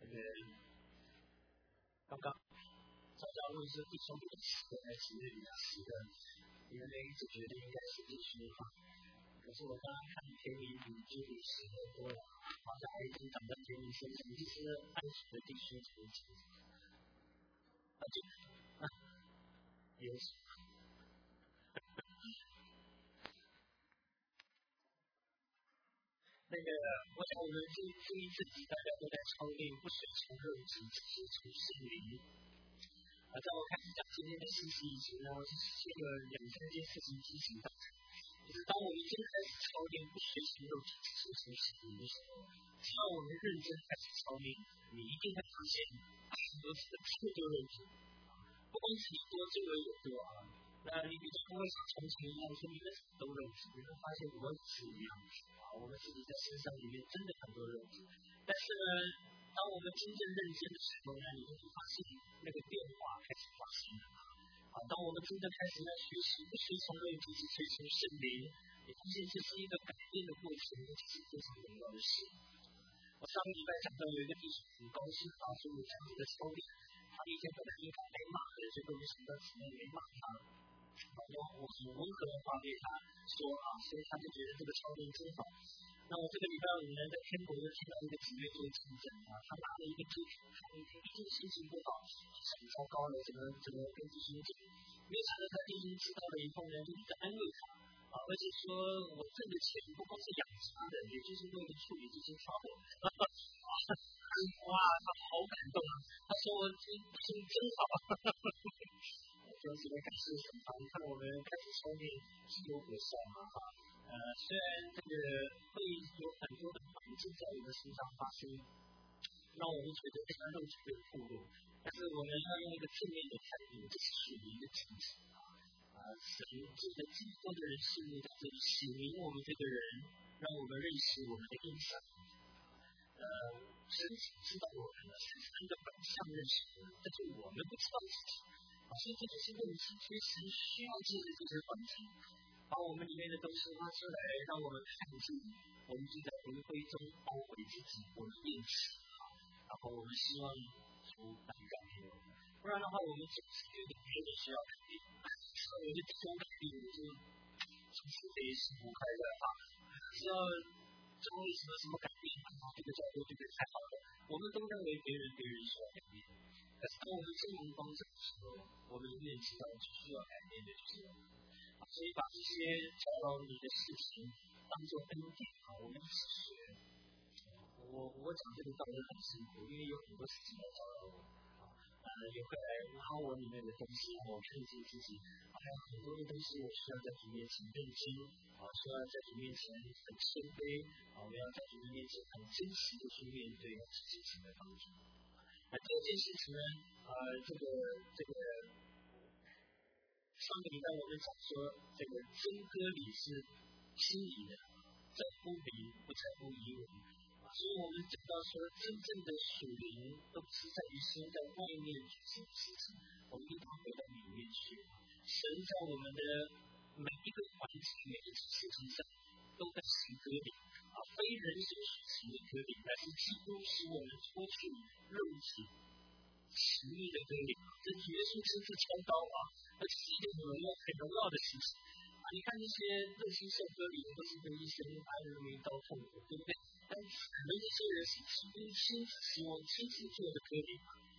刚刚赵家问是弟兄的词还是李老师的，因为一直觉得应该是弟兄的，可是我刚刚看田里距离10年多了，好像还已经长在田里身上，就是安息的弟兄层级。也是。我想我们这一次大家都在操练，不随从肉体，只是从心灵。在我开始讲今天的信息以前呢，这个2-3件事情提醒大家，就是当我们已经开始操练，不随从肉体，只是从心灵的时候，只要我们认真开始操练，你一定会发现很多次的太多肉体，不光是你多，就会有多啊。那你比较不会像从前一样说你们什么都肉体，你会发现我们是一样的啊。我们自己在身上里面真的很多肉体，但是呢，当我们真正认真的时候呢，你会发现那个变化开始发生了啊。当我们真的开始在学习不随从肉体，只随从圣灵，你发现这是一个改变的过程，这是非常重要的事。我上个礼拜讲到有一个弟兄很高兴啊，说我这样子的操练，他一天本来应该被骂的，结果没想到前面没骂他。我很温和的话给他说啊，所以他就觉得这个操练真好。那我这个礼拜5呢，在天国又听到一个姊妹做见证啊，他拿了一个支票，他一定心情不好，很糟糕了，怎么跟弟兄讲？没想到他弟兄知道了以后呢，就一直安慰他啊，而且说我挣的钱不光是养家的，也就是为了处理这些trouble。哇，他好感动啊！他说我弟兄真好。就是感谢神啊！你看我们开始操练是有果效嘛哈。虽然这个会有很多的环境在我们身上发生，让我们觉得非常肉体的负弱，但是我们要用一个正面的态度，这是属灵的层次神借着基督的人事物在这里显明我们这个人，让我们认识我们的印象。神知道我们了，是神的本相认识我们，但是我们不知道自己。所以这就是问题，所以神需要借着这些环境，把我们里面的东西拉出来，让我们看见我们就在灵灰中包围自己，我们认识然后我们希望主来改变我们，不然的话我们总是觉得别人需要改变，我们就不想改变，我就总是得幸福快乐只要周围什么改变，这个角度就太好了，我们都认为别人需要改变。但是当我们生命光照的时候，我们永远知道需要改变的就是我们。所以把这些教导你的事情当作恩典我们一起学。我讲这个道理很辛苦，因为有很多事情来教导我也会来挖我里面的东西，我看见自己还有很多的东西我需要在主面前认真需要在主面前很谦卑我们要在主面前很真实的去面对这些事情的帮助。第二件事情呢，这个上个礼拜我们讲说，这个真歌里是心理的，在乎灵不在乎仪文所以我们讲到说，真正的属灵都不是在于身在外面去做事情，我们应该回到里面去。神在我们的每一个环境、每一件事情上都在行割礼非人所属行的割礼，但是基督使我们脱去肉体情欲的割礼，这是耶稣亲自操刀而且是一个很荣耀的事情你看那些热心受割礼都是被医生按人为刀痛苦，对不对？但是我们这些人是基督亲自希望亲自做的割礼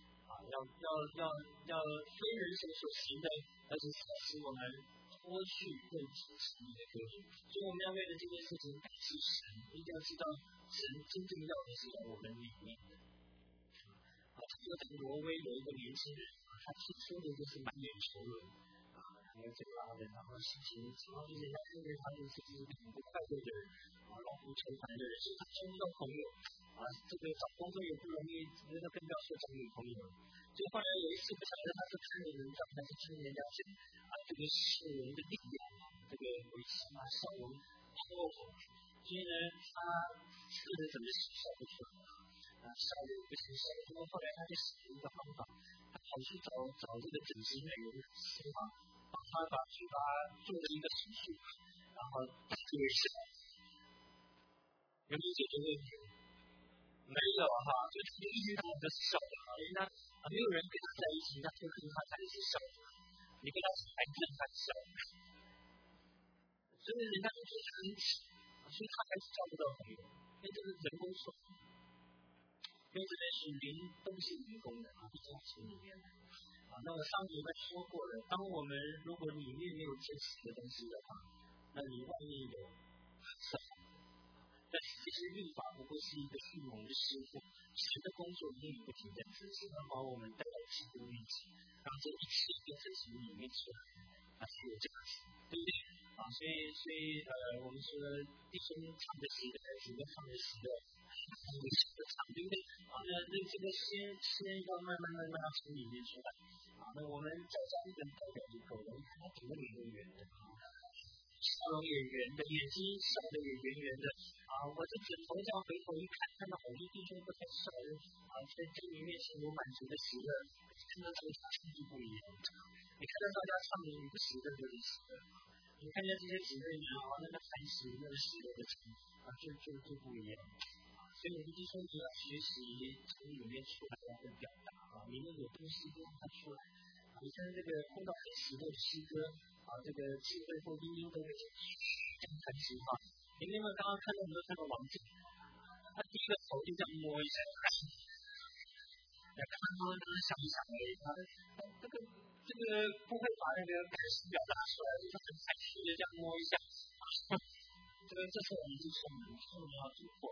要非人所行的，而且使我们脱去肉体情欲的割礼。所以我们要为了这件事情感谢神，一定要知道神真正要的是在我们里面这个在挪威有一个年轻人他听说的就是满眼愁容还有这个然后心情就是人家认为他就是一个很不快乐的人老不愁烦的人，所以他交不到朋友这个找工作也不容易，因为他更不要说找女朋友就后来有一次不晓得他是看人文章还是听人家讲这个是人的力量这个维持效能超火所以呢他试着怎么效不出来效率不行结果后来他就使用一个方法，他跑去找这个整形美容师帮他把嘴巴做了一个手术然后大致为是有没有解决问题没有哈，就一遇到就是笑的哈，因为他没有人跟他在一起，他就跟他在一起笑的，你跟他还跟他笑，所以人家就觉得很耻，所以他还是交不到朋友，因为这是人工说，因为这边属灵都是人工的啊，不是属里面的啊。那么上次我们说过了，当我们如果里面没有真实的东西的话，那你外面有什么？但是其实律法不过是一个迅猛的师傅，神的工作永远不停在执行，要把我们带到基督面前，让这一切跟在主里面出来，是有这样子，对不对？我们说弟兄唱的时代，主要唱的时代，我是的唱，对不对？那这个先要慢慢从里面出来那我们再加一点代表以后，我们看它整个脸都圆的笑容也圆的，眼睛笑的也圆圆的我的枕头这样回头一看，看到好多弟兄都在笑在这里面前有满足的喜乐，看到这个唱就不一样。你看到大家唱的一个喜乐就是喜乐，你看见这些姊妹们那个开始那个喜乐的唱就不一样。所以我们就说你要学习从里面出来的表达里面有东西都让它出来。你看这个碰到很喜乐的诗歌这个智慧或音都会这样弹琴你们刚刚看到我们看到王静，他第一个头就这样摸一下，看他想一想而已，这个不会把那个感情表达出来，就很开心的这样摸一下这是我们就说我们要突破。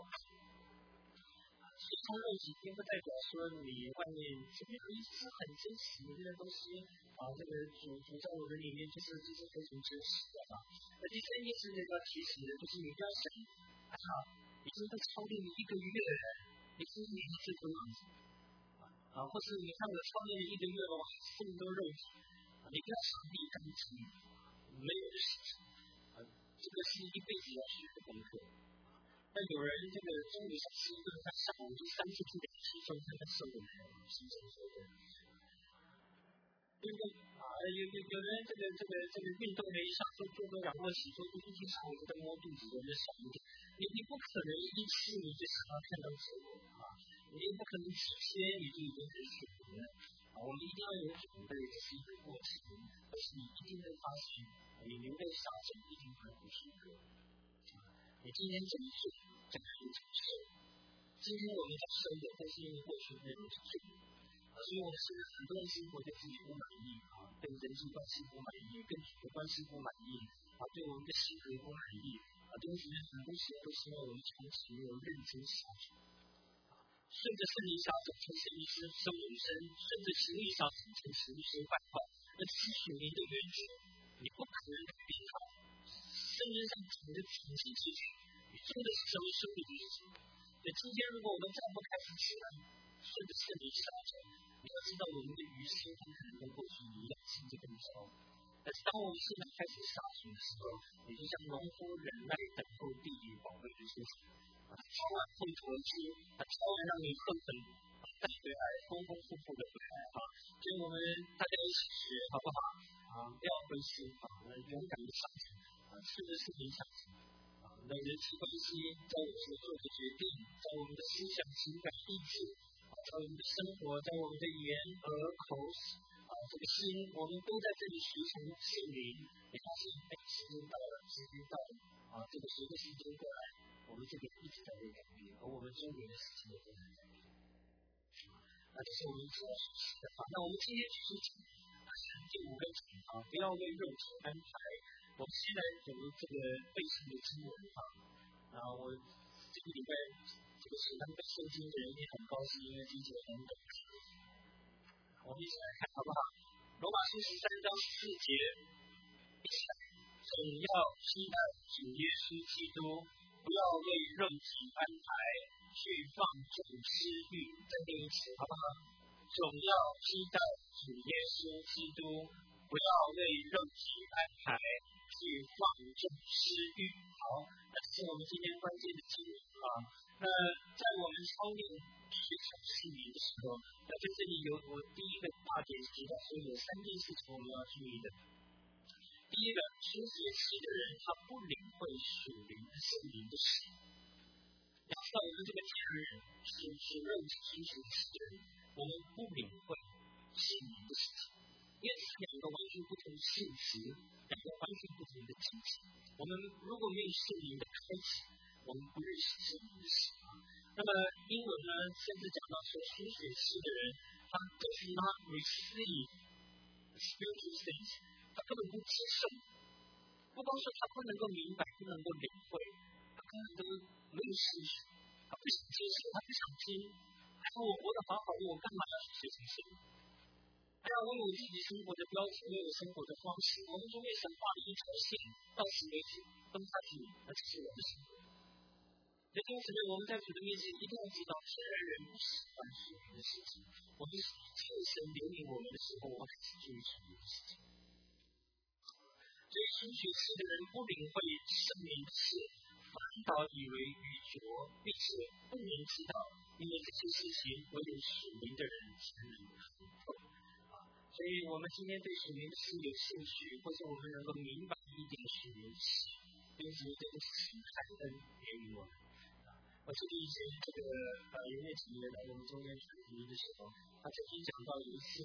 从肉体并不代表说你外面前面是很真实的这些东西这个主在我们里面就是非常真实的那第三件事情要提醒的就是你不要想已经在操练你1个月了，你是你是这个样子或是你看我操练了1个月了，这么多肉体你不要想你干净没有的事情这个是一辈子要学的功课。但有人这个中午想吃一顿，他下午就3次去给吃中餐，他受不了，是这么说的。对不对有人这个运动了一下，做个仰卧起坐，一下午就在摸肚子，我就想不起。你不可能一吃你就想要看到结果你也不可能吃些你就已经很水平了我们一定要有准备，这是一个过程，但是你一定会发现，你流泪下水一定会不舒服。你今天怎么做，这个是怎么受。今天我们在受的，但是因为过去没有去做所以我们现在很多人生活对自己不满意对人际关系不满意，跟主的关系不满意对我们的性格不满意对我们很多时候都是因为我们长期没有认真下去顺着圣灵下走成神医生生永生，顺着情欲下走成神医生败坏，那是属灵的原则，你不可能改变它。圣经上讲的体系之举，你做的是什么生命原则？今天如果我们再不开始起来，顺着圣灵下走，你要知道我们的余生很可能跟过去一样，甚至更糟。但是当我们现在开始下去的时候，也就像农夫忍耐等候地里宝贝的事情超完后头去超完让你恨恨带回来丰丰富富的回来所以我们大家一起学好不好不要灰心勇敢的上场顺着圣灵下场那人际关系在我们所做的决定，在我们的思想情感意志在我们的生活，在我们的言和口这个心，我们都在这里学从圣灵也发现时间到了这个随着时间过来我们这个一直在被改变，而我们周围的事情也在改变这是我们主要学习的那我们今天继续讲第5个讲不要为肉体安排。我们先来读这个背诵的经文我这个礼拜这个喜欢背圣经的人也很高兴，因为经节很短我们一起来看好不好？罗马书13章14节一起来总要期待主耶稣基督不要为肉体安排去放纵私欲再念一次好不好？总要期待主耶稣基督不要为肉体安排去放纵私欲好，那这是我们今天关键的经文那在我们操练学习圣灵的时候在这里有我第一个大点提到说有3件事情我们要注意的。第一个，出血气的人他不领会属灵的圣灵的事。要知道我们这个家人是肉体身体的人，我们不领会心灵的事情，因为是两个完全不同的性质，两个完全不同的境界。我们如果没有圣灵的开启，我们不认识圣灵的事。那么英文呢，甚至讲到说，属血气的人，他 does not receive spiritual things， 他根本不接受。不光是他不能够明白，不能够领会，他根本都没有兴趣，他不想接受，他不想听。他说我活得好好的，我干嘛要去学这些？我有自己生活的标准，我有生活的方式，我们中间神画了一条线，到此为止，分下去，那只是我的生活。所以因此呢，我们在主的面前一定要知道，虽然人不喜欢属灵的事情，我们求神怜悯我们的时候，我们还是注意属灵的事情。所以属血气的人不领会圣灵的事，反倒以为愚拙，并且不能知道，因为这些事情唯有属灵的人才能看透。所以我们今天对属灵的事有兴趣，或者我们能够明白一点属灵的事，因此这个是感恩给予我们。我记得以前有那几年来我们中间传福音的时候，他曾经讲到有一次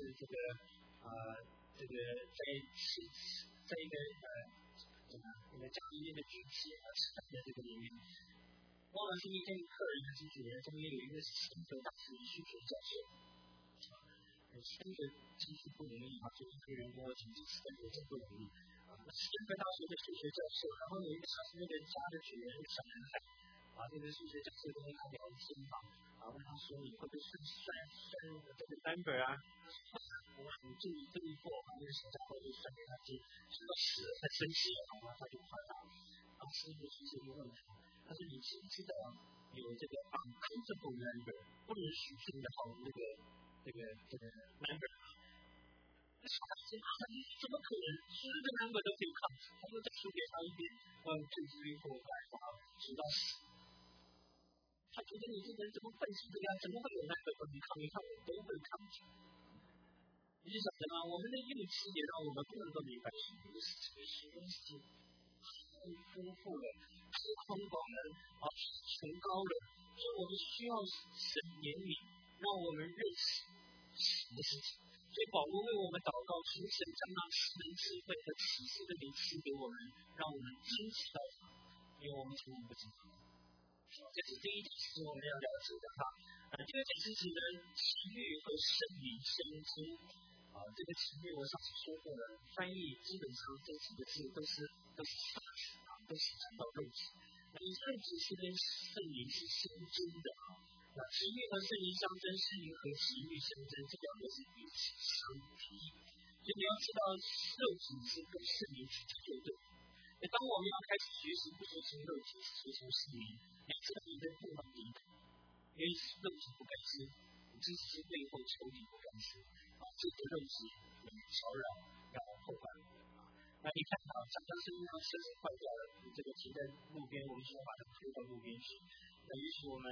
在一个教医院的聚集吃饭的这个里面，忘了是一天客人还是主人，中间有一个是神科大师数学教授。三个技术不容易就一个人跟我讲这4个真不容易。那斯坦福大学的数学教授，然后有一个小那个家的主人，一个小男孩，这个数学教授跟他聊天问他说你会不会算这个 number 我很注意这一步，那个小家伙就算给他听，说到10了才生气了，他就夸他，师傅其实就问他说你知不知道有这个 uncountable number 不能数清的这个 number， 小孩子怎么可能10个 number 都可以 count？ 他说再数给他一遍，1 2 3 4 5 数到10。他觉得你这个人怎么笨死的呀？怎么会有那个不能count？你看我都会 count。你就晓得吗？我们的运气也让我们不能够明白许多事情，许多事情太丰富了，太宽广了，崇高了，所以我们需要神怜悯，让我们认识神的事情。所以保罗为我们祷告，求神将那神智慧和启示的灵赐给我们，让我们珍惜到它，因为我们从来不知道。这是第一点是我们要了解的第二件事情呢，情欲和圣灵相争。这个情欲我上次说过了，翻译基本上这几个字都是都是讲到肉体。那肉体是跟圣灵是相争的那情欲和圣灵相争，圣灵和情欲相争，这两个是彼此相敌。所以你要知道，肉体是跟圣灵去作对。当我们要开始学习不服从肉体，服从圣灵，你知道你的不能离开，因为肉体不甘心，支持背后仇敌不甘心这个肉体骚扰，然后破坏那你看讲到生命上设施坏掉了，这个停在路边，我们说把它推到路边去。那也许我们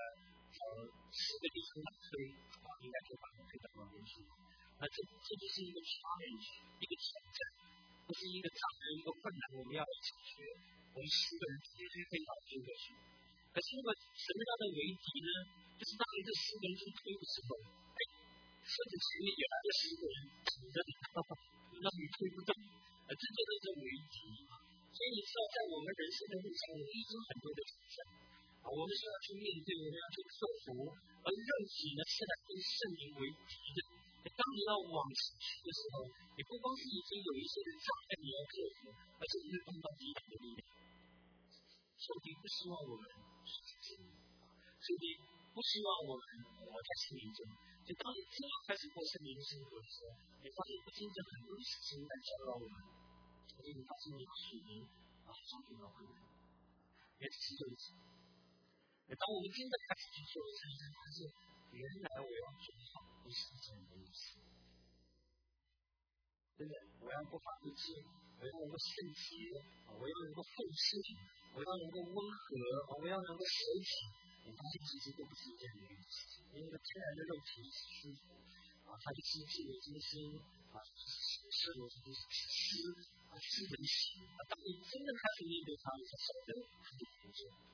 10个地方推应该可以把它推到路边去。那这就是一个 challenge， 一个挑战，不是一个障碍，一个困难，我们要解决。我们10个人绝对可以把它推过去。可是如果什么样的为敌呢？就是当你这10个人去推的时候，甚至前面也来了10个人顶着你，让你推不动。这就是为敌。所以你知道，在我们人生的路上，我们已经很多的挑战我们是要去面对，我们要去克服，而肉体呢是来跟圣灵为敌的。当你要往前去的时候，你不光是已经有一些的障碍你要克服，而且你会碰到敌人的力量。上帝不希望我们失去上帝不希望我们活在心灵中。就当你真要开始过圣灵的生活的时候，你发现不仅仅很多的事情来教导我们，而且你发现你的属灵上帝要困难，也只是肉体。当我们真的开始去做的时候，发现原来我要做好不是这样的意思。真的，我要不法不欺，我要能够圣洁，我要能够奉献，我要能够温和，我要能够舍己。你发现其实都不是这样的意思，因为天然的肉体是舒服它的经济的精心是我们的是人性当你真的开始面对它，你才晓得它的严重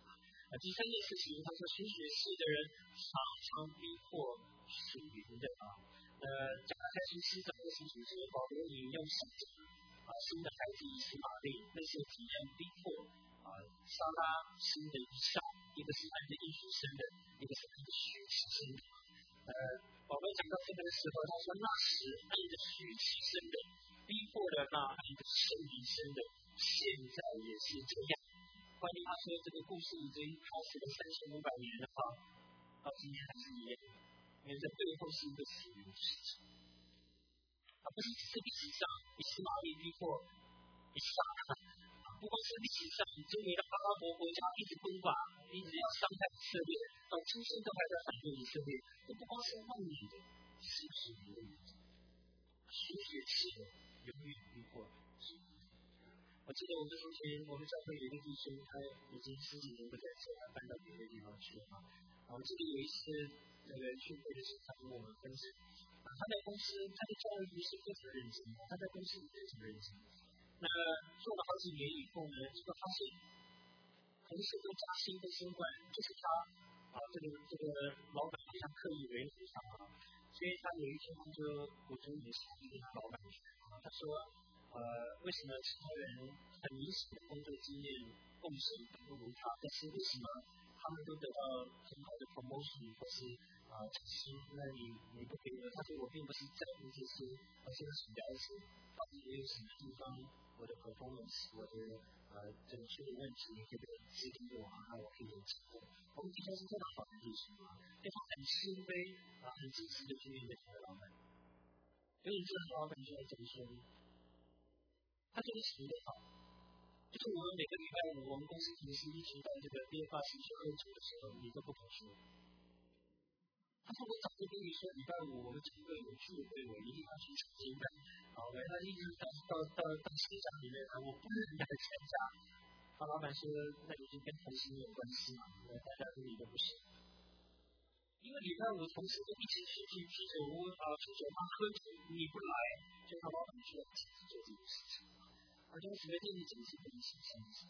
第三件事情，他说属血气的人常常逼迫属灵的加拉太书7章29节，保罗引用圣经新的孩子以斯玛利那些体验逼迫撒拉新的以上，一个是按着应许生的，一个是按着血气生的。保罗讲到这个的时候，他说那时按着血气生的逼迫了那按着圣灵生的，现在也是这样。换句话说，这个故事已经开始了3500年了到今天还是一样，因为这背后是一个属灵的事情，不是只是历史上以斯玛利逼迫以撒，不光是历史上周围的阿拉伯国家一直攻打，一直要伤害以色列，到今天都还在反对以色列，这不光是外面的，是属灵的原因，属血气的永远逼迫属灵的。我记得我们之前我们教会有一个弟兄，他已经10几年不在这，他搬到别的地方去了。我记得有一次聚会的时候，他跟我们分享，他在公司他的教育是非常认真，他在公司里非常认真。那做了好几年以后呢，结果发现同事都加薪都升官，就是他这个老板好像刻意维护他所以他有一天他就鼓足勇气跟他老板说，他说为什么其他人很明显的工作经验贡献不如他，但是为什么他们都得到很好的 promotion 或是涨薪，那你不给我？他说我并不是在乎这些，而是想了解到底有什么地方我的 performance 我的这个处理问题可以指点我我可以有机会。我们的确是非常好的弟兄对他很谦卑很积极的去面对他的老板。有一次老板就来这么说，他觉得什么都好，就是我们每个礼拜五我们公司同事一起到这个BFA去喝酒的时候，你都不肯说。他说我早就跟你说礼拜五我们整个有聚会，我一定要去参加的。我他一直到现场里面我不能来参加。他老板说那已经跟同事没有关系嘛，大家跟你都不是。因为礼拜五同事都一起去啤酒屋去酒吧喝酒，你不来，就他老板说亲自做这个事情。而这个所谓的一整是不能形象的事情。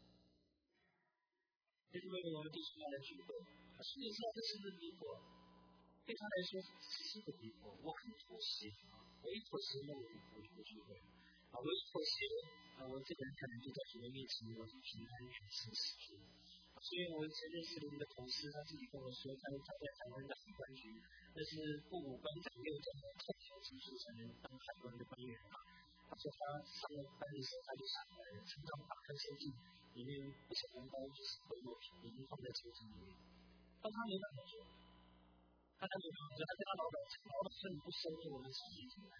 就是为了我们弟兄来聚会，实际上这是个逼迫，对他来说是个逼迫。我很妥协，我一妥协那我就不聚会。我一妥协，我这个人可能就在主的面前我就平安全心死去。所以我以前认识的一个同事，他自己跟我说，他在台湾的海关局，但是父母官长又这么特殊技术才能当海关的官员他说他上了班的时候他就想常常打开抽屉，里面不是红包就是回落品，已经放在抽屉里面。但他没办法说，他跟他老板讲，老板说你不收我们自己进来。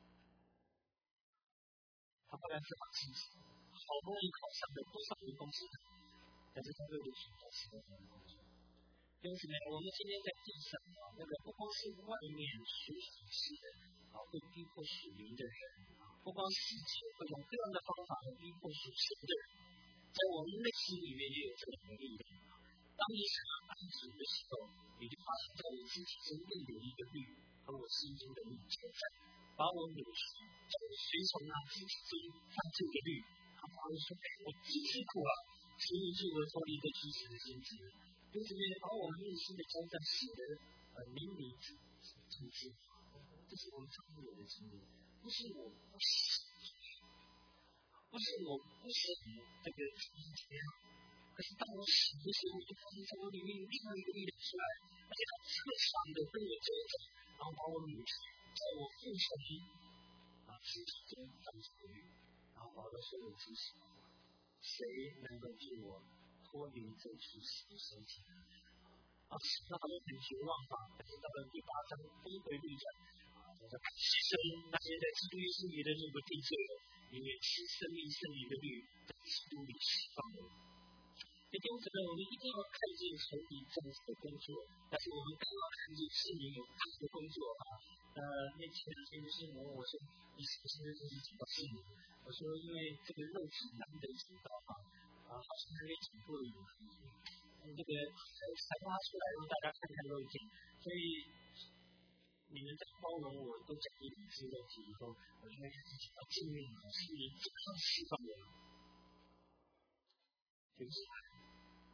他后来是把自己好不容易考上的多少个公司，但是他为了寻找适合他的工作。因此呢，我们今天在地上不光是外面属血气的会逼迫属灵的人，不光是世界会用各样的方法来逼迫属神的人，在我们内心里面也有这样的力量。当你想要安止的时候，你就发现在我肢体中更有一个律和我心中的律存在，把我扭曲，叫我随从肢体中犯罪的律。他发现说，我极辛苦所以就我脱离一个知识的心智。因此呢，把我们内心的交战写得淋漓尽致。这是我们常有的经历，不是我不喜，不是我不喜这个今天，可是当我喜的时候，就发现在我里面有另外一个力量出来，而且它彻长的跟我走走，然后把我扭曲，在我父神肢体中犯罪的律，然后保罗说我知识，谁能够替我脱离这处死的身体呢？那好像很绝望但是到了第8章峰回路转牺牲那些在基督耶稣里的那个定罪，因为是生命圣灵的律在基督里释放的。弟兄姊妹，我们一定要看见仇敌这样子的工作，但是我们更要看见圣灵有他的工作那前2天的新闻，我说你是不是就是讲到圣灵？我说因为这个肉体难得讲到好像还没讲过一样。这个才拉出来让大家看看肉体，所以你们在包容我都讲一点是肉体以后，我就会开始讲到幸运是你怎样释放的，就是爱。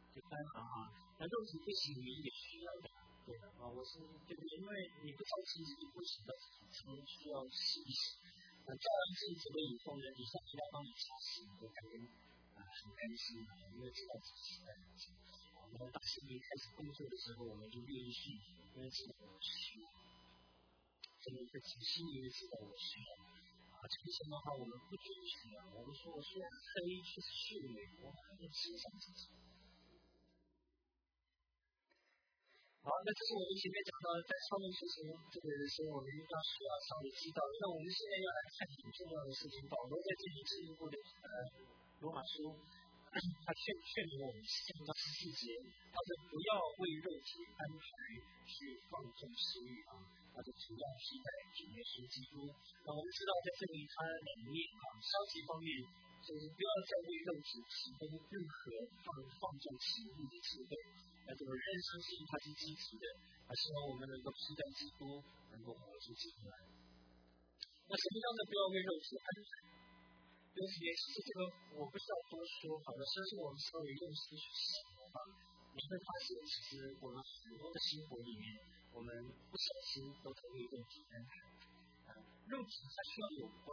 第三行那肉体不行，你也需要的。对的我是就是因为你不操心自己不行的，才需要洗一洗。照完镜子了以后呢，底下医疗帮你擦洗，我感觉很开心因为知道自己是在干什么。然后当心灵开始工作的时候，我们就愿意去，因为知道我需要。这么一个心里面知道我需要。这个情况的话，我们不只是需要，我们说我虽然黑却是秀美，我还能欣赏自己。好，那这是我们前面讲到在操练事情这个时候，我们应当需要稍微知道。那我们现在要来看很重要的事情，保罗在这里进一步的罗马书，他劝勉我们7到14节，他说不要为肉体安排去放纵私欲他的主要替代主耶稣基督。我们知道在这里他两面消极方面就是不要再为肉体提供任何放纵私欲的机会。这个人相信他是积极的，希望我们能够期待基督能够活出基督来。那什么样的不要为肉体安排？其实这个我不需要多说，好的，相信我们稍微用心去想的话，你会发现其实我们很多的生活里面，我们不小心都在为肉体安排。肉体它需要有光。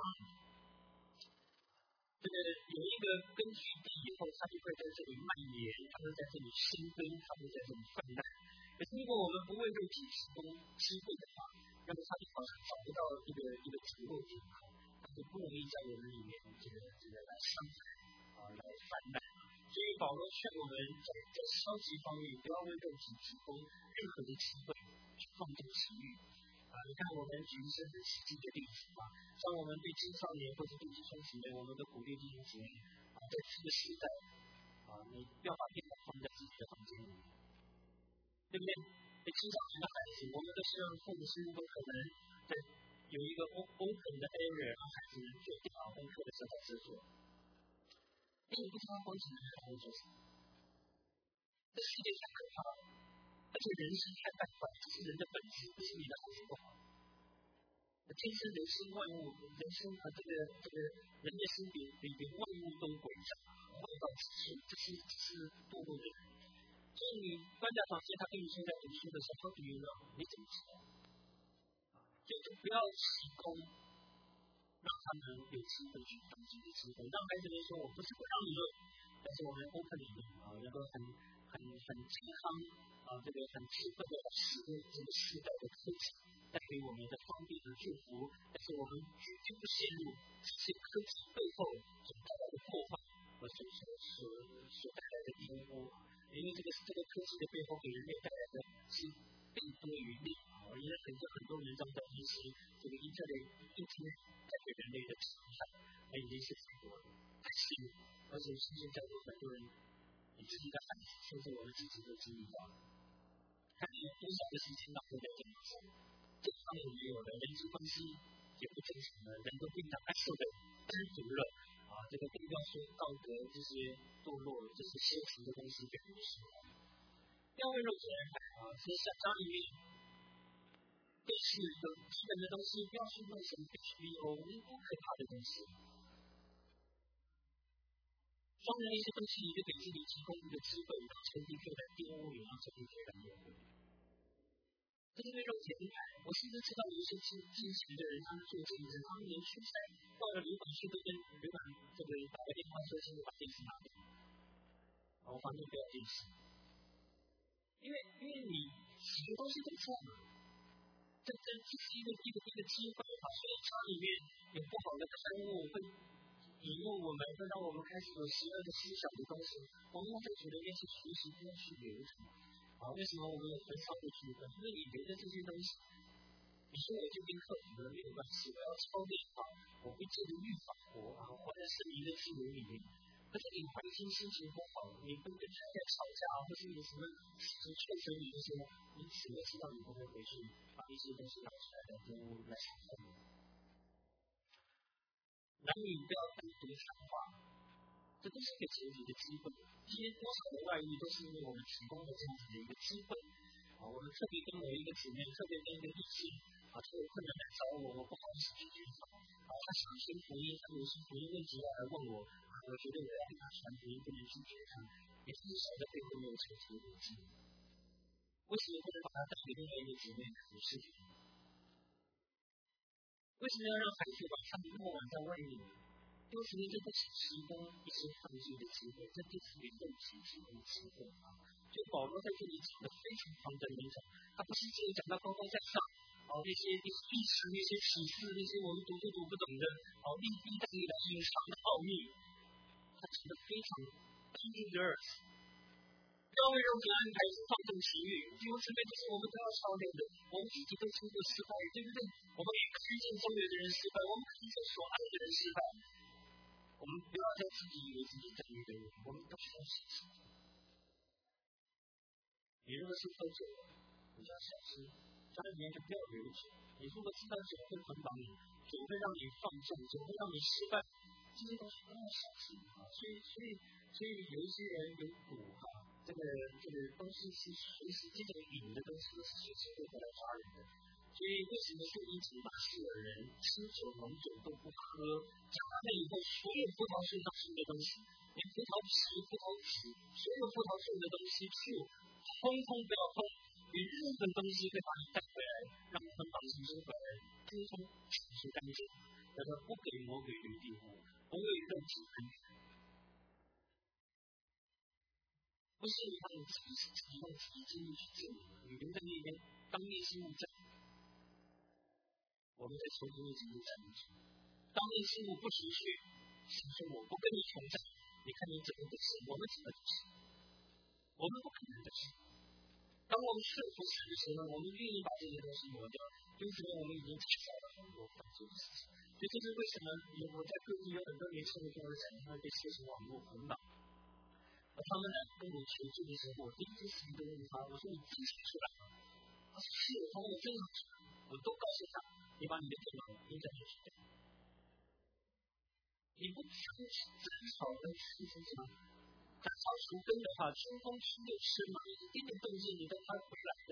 这个有一个根据地以后，它就会在这里蔓延，它会在这里生根，它会在这里泛滥。可是如果我们不为肉体提供机会的话，那么它就好像找不到一个足够点，它就不容易在我们里面这个来生产来泛滥。所以保罗劝我们在消极方面不要为肉体提供任何的机会去放纵情欲。你看我们举一些很实际的例子像我们对青少年或者对弟兄姊妹，我们都鼓励弟兄姊妹在这个时代你不要把电脑放在自己的房间里面，对不对？对青少年的孩子，我们都希望父母亲都可能在有一个 open 的 area 让孩子们做电脑功课的时候制作。你不知道光景的孩子做什么？这世界太可怕了，而且人生太败坏，这是人的本质，不是你的孩子不好。天生人生万物，人生这个人的心比万物都诡诈，外道之术，这是堕落的人。所以你关家长先他跟你说在读书的时候，他读呢，你怎么知道？就不要提供让他们有机会去当这个机会，让孩子们说我不是不让你论，但是我们open里面能够很健康这个很智慧的使用这个时代的科技带给我们的方便和祝福，但是我们绝对不陷入这些科技背后所带来的破坏和所带来的阴污，因为这个科技的背后给人类带来的是更多于利因为很多人在分析这个一天带给人类的伤害，已经是太多了，太细了，而且现在有很多人你自己的孩子，甚至我们自己都经历到了。看你多少个时间浪费在这里上，健康也没有了，人际关系也不正常了，人都变得爱受的知足了这个更不要说道德这些堕落这些奢侈的东西被无视了。要为肉体安排其实家里面都是有基本的东西，不要去弄什么 HBO 那多可怕的东西。装了一些东西，你就给自己提供一个机会，让成绩就在玷污你，让成绩非常诱惑。这是为肉体安排。我甚至知道有一些进行的人，他们做竞争，他们连出赛到了旅馆去都跟旅馆这个打个电话说，请你把电视拿掉，我房间不要电视，因为你许多东西都错了。这是一个机会所以家里面有不好的刊物会引诱我们，会让我们开始有邪恶的思想的东西，我们要在主的面前随时都要去留着为什么我们有很少的聚会？因为你留着这些东西，你说我就跟克服了没有关系，我要操练我会借着律法活在神明的自由里面。可是你环境心情不好，你跟太太吵架或是有什么事情劝生你的时候，你怎么知道你会不会回去把一些东西拿出来来想象？男女不要单独谈话，这都是给求你的机会。今天多少的外遇都是因为我们提供了这样子的一个机会我们特别跟某一个姊妹，特别跟一个异性他有困难来找我不好意思去对方他想听福音，他有些福音问题来问我我觉得我要跟他传福音不能拒绝他，也是小的背后没有成熟的经历。为什么不能把他带给另外一个姊妹服侍？为什么要让孩子晚上那么晚在外面？因为这都是提供一些犯罪的机会，这就是给肉体提供的机会就保罗在这里讲的非常方正明显，他不是只有讲到高高在上那些历史那些启示那些我们读不懂的历历代的隐藏的奥秘，他讲的非常down to earth。不要为肉体安排是放纵情欲，弟兄姊妹，这是我们都要操练的。我们自己都经过失败，对不对？我们也看见周围的人失败，我们看见所爱的人失败。我们不要再自己以为自己在于人，我们都需要学习。你如果是喝酒，你就要小心，家里面就不要留酒。你如果知道酒会捆绑你，酒会让你放纵，酒会让你失败，这些东西都要小心所以有一些人有赌这个东西是随时这种瘾的东西都是随时会回来抓人的。所以为什么圣经警告世人吃酒浓酒都不喝，讲完了以后所有葡萄树上生的东西，连葡萄皮葡萄籽所有葡萄树的东西树通通不要碰，你任何东西会把你带回来，让捆绑重新回来，通通铲除干净，叫做不给魔鬼留地步，不为肉体安全。不是让你自己用自己经历去证明，你留在那边当内心物证。我们在求主面前就站住，当内心物不情绪，神说我不跟你同在，你看你怎么得胜？我们怎么得胜？我们不可能得胜。当我们顺服神的时候，我们愿意把这些东西抹掉，因此我们已经减少了很多犯罪的事情。所以这是为什么我在各地有很多年轻的中国人因为被社交网络捆绑。他们来跟我求助的时候，我第一件事情都问他，我说你自己出来吗？他说是，他说我真的出来，我都告诉他，你把你的电脑应该去掉。你不遵守跟事情什么？斩草除根的话，春风吹又生嘛，一点点动静你都快回来的。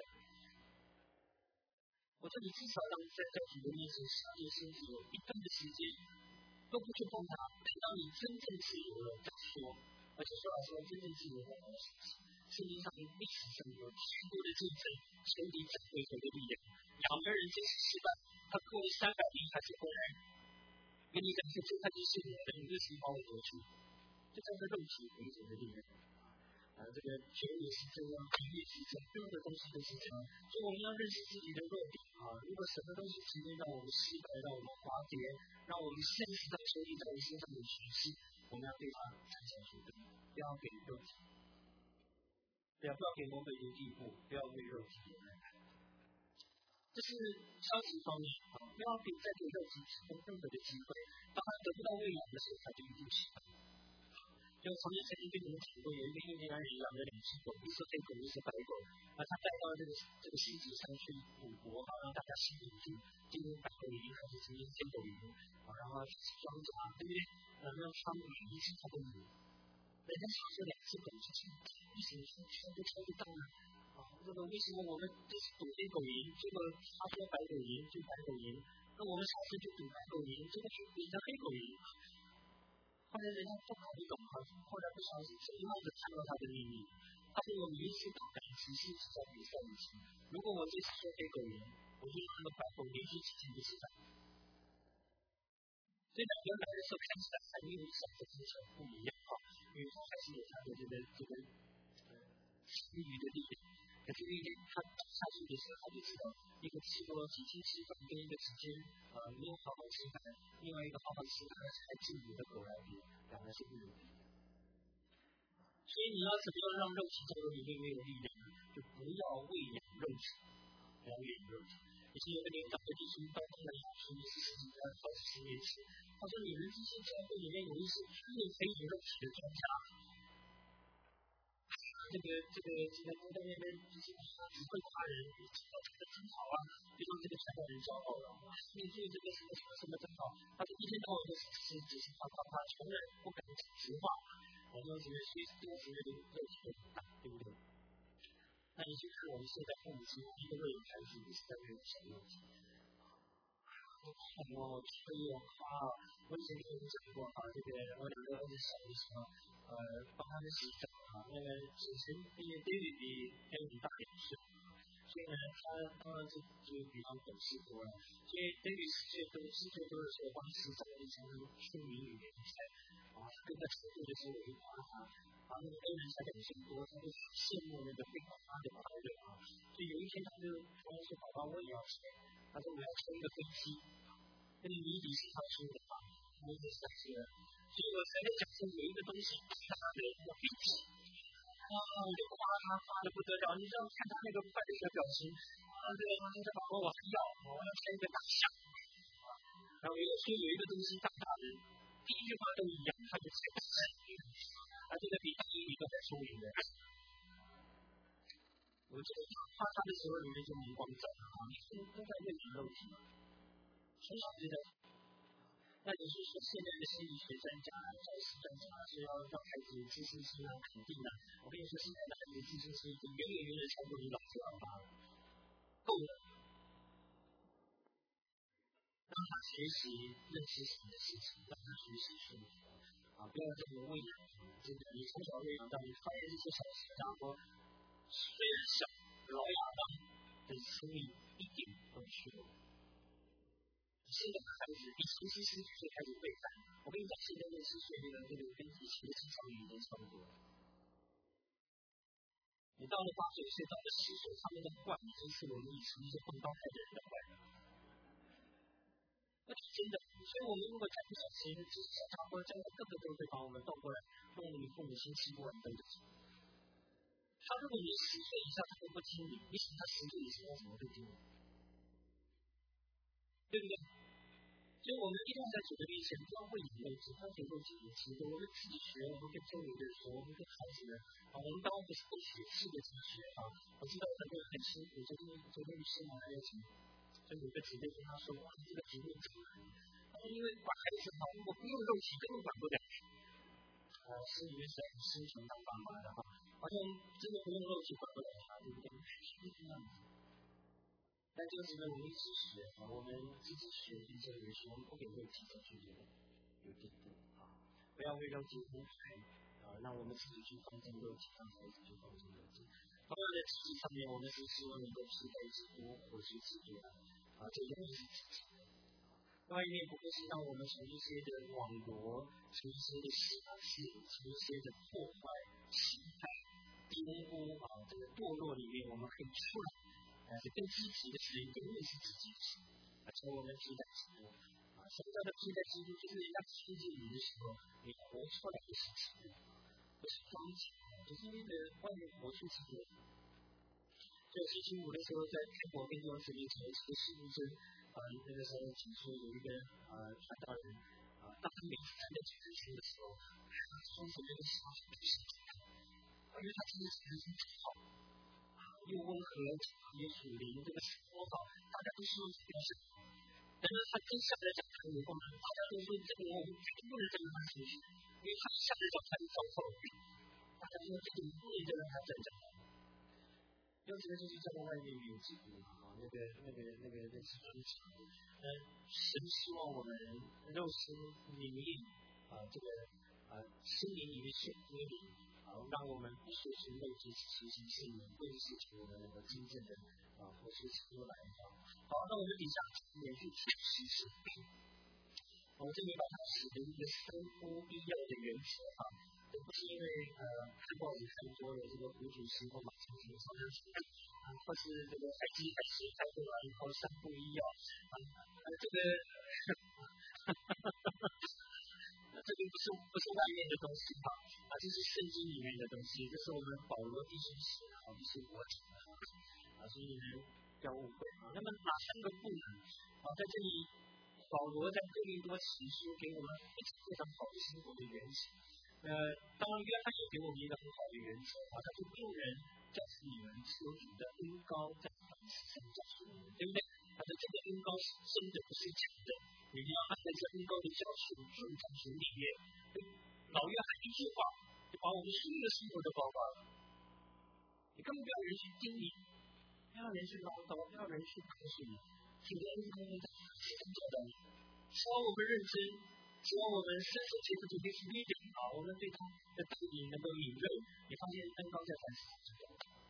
我说你至少让在主的面前上帝身体有一段的时间，都不去碰它，等到你真正自由了再说。而且说来说，真正自由的方式，圣经上历史上有太多的竞争，仇敌在背后的力量。两个人真是失败，他过了300年还是过来。跟你讲说，这他就是我的，你为什么把我夺去？这叫做肉体为主的力量。这个权也是这样，权也是这样，所有的东西都是这样。所以我们要认识自己的弱点如果什么东西直接让我们失败，让我们滑跌，让我们现实的仇敌在我们身上有权势，我们要对他产生主动，不要给肉体，不要给魔鬼留地步，不要为肉体而来。这是消极方面不要给再给肉体提供任何的机会，当他得不到喂养的时候，他就一定失败。就从前曾经跟你们讲过，有一个印第安人养了2只狗，一只黑狗，一只白狗。他带到这个狮子山去赌博让大家心里去今天白狗赢还是今天黑狗赢然后去庄稼，对不对？让他们每一只他都赢。人家想说2只狗就是为什么抽不到呢？这个为什么我们就是赌黑狗赢，结果他说白狗赢就白狗赢，那我们下次就赌白狗赢，结果就赢着黑狗赢。后来人家不搞不懂后来不相信，是因为看到他的秘密。他说我每一次打感其实只在比赛以前，如果我这次说黑狗赢，我就让那个白狗连续几天不吃饭。所以2个人来的时候看起来还没有想的精神不一样因为他还是有他的这个其余的力量。可是那天他打下去的时候，他就知道一个吃过几天吃饭，跟一个直接没有好好吃饭，另外一个好好吃饭还进补的狗来比，两个是不如比。所以你要怎么样让肉体在里面没有力量呢？就不要喂养肉体，不要喂养肉体。以前有个领导的弟兄到东南亚去40年前，他说你们这些教会里面有一些专门培养肉体的专家。这个在那边就是只会夸人，这个真好就让这个传道人骄傲了。你做这个什么真好？他说一天到晚都只是夸，从来不敢讲实话。我们觉得随时都是肉体很大，对不对？那你去看我们现在父母亲，一个为孩子，一直在为小肉体。 我可以我以前跟你们讲过这个我2个儿子小的时候，帮他们洗澡那个之前因为 David 比 David 大2岁，所以呢，他当然就比较懂事多了。所以 David 4岁多的时候帮他洗澡，以前去英语联赛跟他程度就是我一夸他那个A人才2岁多，他就羡慕那个被夸的快乐所以有一天他就突然说：“爸爸，我也要吹。”他说：“我要吹一个飞机。”那个谜底是他说的我也想起了，所以我才在讲说有一个东西大的要飞机。我就夸的不得了，你知道看他那个快乐的表情，对，他爸爸我还要吹一个大象。然后有一个东西大的，第一句话都一样，他就吹大象。这个比大英语都还聪明的。我觉得夸他的时候，里面就明光照你都在认识肉体吗？很少知道。那也就是说，现在的心理学专家、教师专家是要让孩子自信心肯定的。我跟你说，现在的孩子自信心已经远超过你老师老爸了，够了。让他学习认知型的事情，让他学习生活不要这个喂养这个你从小喂养到你发现这些小事虽然小，老哑巴的生命一点都没有。现在的孩子比10岁开始背单，我跟你讲，现在6、7岁的这个跟以前的青少年已经差不多了。你到了8、9岁，到了10岁，他们的坏已经是我们以前一些放高态的人的坏了。那是真的，所以我们如果太不小心，就是小家伙将来个个都会把我们倒过来，用你父母亲欺负我们的。他如果你10岁以下他都不听你，你想他10岁以前他怎么会听你？对不对？所以我们一定要在主的面前，不要为你为主，他给过几年期间，我们自己学，我们跟周围的人说，我们跟孩子们我们当然不是被写气的自己学我知道很多人很辛苦，昨天律师来了请，就有个姊妹跟他说，哇，这个题目怎么因为管孩子如果不用肉体根本管不了。心里面是很心疼当爸妈的好像真的不用肉体管不了他，对不对？但就是呢，我们一直学我们自己学并且也是我们不给肉体再去有进步不要为肉体污害让我们自己去放纵肉体，让孩子去放纵肉体。同样在自己上面，我们是希望能够期待基督或是基督这个是自己的。另外一面不会是让我们从一些的网罗，从一些的邪气，从一些的破坏、侵害、玷污这个堕落里面，我们可以出来。更积极的是永远是自己的事，而且我们期待基督什么叫做期待基督？就是人家亲近你的时候，你活出来的事情，不是光景就是因为外面活出基督。在星期5的时候，在泰国跟幼稚园前一个事务证那个时候提出有一个传道人当他每次站在主日学的时候，双手那个小手都是因为他真的是很好又温和也属灵这个说法大家都说是这样但是他跟下来讲他有功能大家都说这个我们绝对不能这样他出去因为他下来讲他就遭受了大家说这种不能这样他站着要知道就是在外面有几步那是很长神希望我们肉身灵力这个心灵里面是归零让我们不随时肉体其实是为事情我们能够真正的活出出来好那我们底下连续学习是我们这里把它写的一个生活必要的原则这不是因为看报纸看多了这个胡主席或马前总统或是这个飞机开始开过来以后三不一要这个这个不是外面的东西这是圣经里面的东西这是我们保罗弟兄写的这是我讲的所以呢不要误会那么哪3个不能在这里保罗在哥林多前书给我们非常好的生活的原则当然约翰也给我们一个很好的原则他说不用人告诉你们所主的恩膏在你们身上告诉你们对不对他说这个恩膏是真的不是假的你要按照这恩膏的教训顺从神里面老约翰一句话就把我们所有的生活都包括了你根本不要人去盯你不要人去唠叨不要人去告诉你主的恩典是很多的，只要我们认真，只要我们深深接受主耶稣的力量我们对他的带领能够敏锐，你发现恩膏在凡事之中。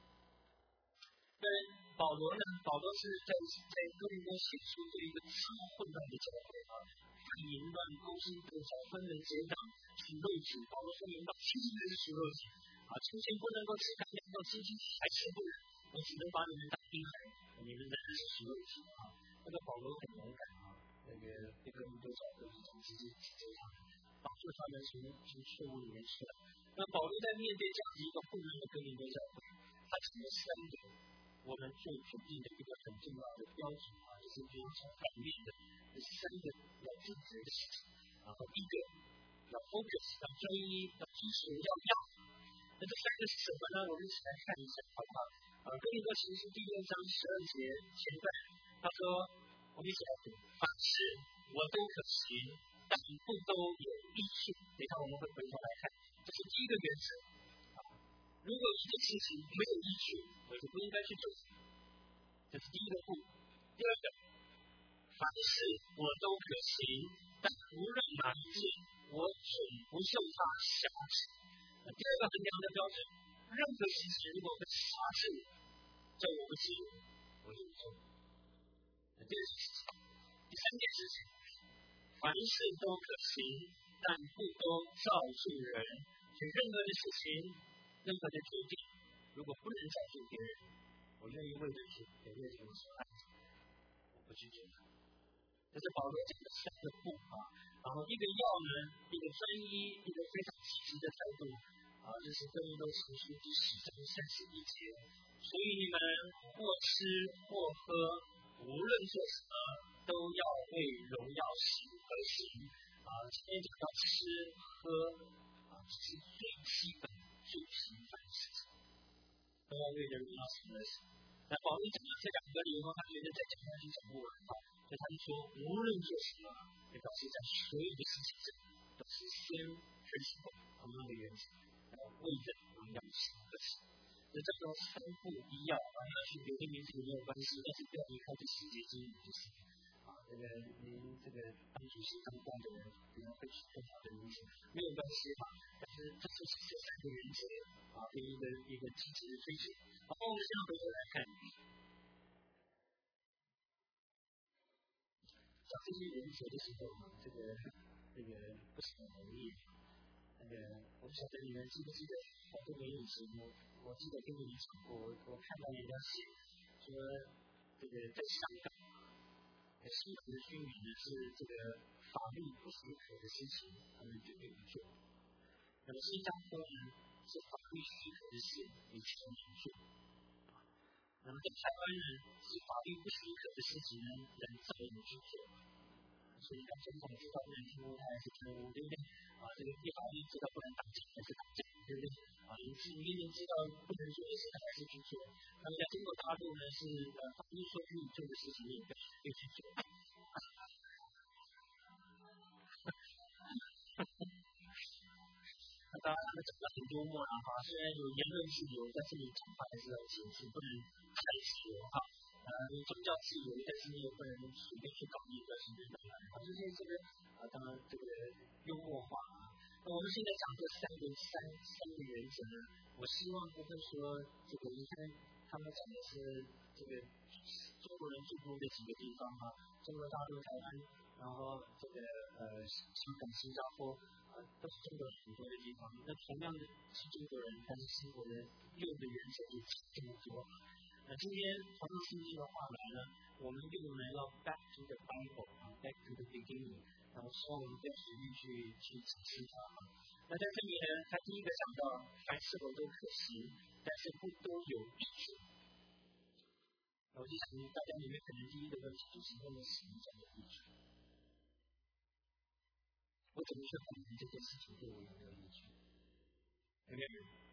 保罗是在哥林多写出对一个超混乱的教会反淫乱、勾心斗角、分门结党、属肉体。保罗说明到其实是属肉体从前不能够吃干粮，到今天还吃不了，我只能把你们当婴孩，你们仍然是属肉体那个保罗很勇敢对哥林多教会直接指责他们，帮助他们从错误里面出来。那保罗在面对这样的一个混乱的哥林多教会，他提了3个我们做决定的一个很重要的标准就是非常反面的3个要负责的事情第一个要 focus 要专一要基础要那这3个是什么呢？我们一起来看一下好不好哥林多前书第6章12节前段他说我们一起来读凡事我都可行但不都有益处。等一下我们会回头来看这是第一个原则如果一件事情没有益处我就不应该去做这是第一个步。第二个凡事我都可行但无论哪一件我总不受它辖制。第二个衡量的标准任何事情如果被辖制叫我不行我就不做。第二件事情第3件事情凡事都可行但不都造就人所以任何的事情任何的决定如果不能造就别人我愿意为着主也为着我所爱的我不去做它。这是保罗讲的3个步然后一个要呢一个专一一个非常积极的态度这是哥林多前书第10章31节。所以你们或吃或喝无论做什么都要为荣耀神而行今天讲到吃喝这是最基本最平凡的事情都要为了荣耀神而行。那保罗讲到这2个理由他觉得再讲下去讲不完所以他就说无论做什么也表示在所有的事情上都是先分析同样的原则为着荣耀神而行。这叫做3步1要要去别的名字没有关系但是不要离开这世界经营就行您这个当主席当官的人可能会取更好的名字没有关系但是这就是这3个原则对一个积极的追求。好，我们现在回头来看讲这些原则的时候这个不是很容易我不晓得你们记不记得好多年以前我记得跟你们讲过我看到人家写说这个在香港新闻的居民是这个法律不许可的事情他们绝对不做那么新加坡呢是法律许可的事你全能做那么在台湾呢是法律不许可的事情呢人照样去做所以总统知道不能贪污他还是贪污对不对这个立法院知道不能打架还是打架对不对明明知道不能做的事还是去做那么在中国大陆呢是法律说可以做的事情也可以去做当然他们讲得很幽默虽然有言论自由但是你讲话还是要谨慎不能太自由有宗教自由但是你也不能随便去搞一个什么这些这个当然这个幽默化那我们现在讲这三个原则呢我希望不会说这个你看他们讲的是这个中国人住过的几个地方中国大陆台湾然后这个香港新加坡都是中国人很多的地方那同样的是中国人但是中国人用的原则也这么多那今天同样圣经的话来呢我们用来要 back to the Bible back to the beginning 然后希望我们在实力去解释它那在这里呢他第一个讲到凡事我都可行但是不都有益处我就想大家里面可能第一个问题就是问什么叫做益处我怎么去衡量这件事情对我有没有益处对不对